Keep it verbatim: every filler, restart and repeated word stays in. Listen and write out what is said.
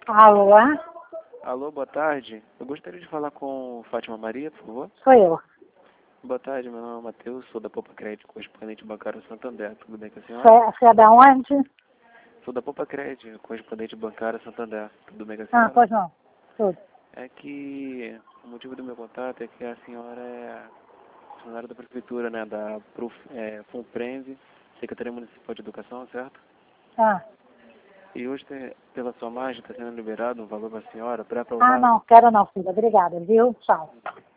Alô? Alô, boa tarde. Eu gostaria de falar com Fátima Maria, por favor. Sou eu. Boa tarde, meu nome é Matheus, sou da Poupa Crédito, correspondente bancário Santander. Tudo bem com a senhora? Você você é da onde? Sou da Poupa Crédito, correspondente bancário Santander. Tudo bem com a Ah, senhora? pois não. Tudo. É que o motivo do meu contato é que a senhora é funcionária da prefeitura, né, da Pruf, é, FUNPRENVE, Secretaria Municipal de Educação, certo? Ah. E hoje, te- pela sua margem, está sendo liberado um valor para a senhora para ah, aprovar. não, quero não, filha. Obrigada, viu? Tchau.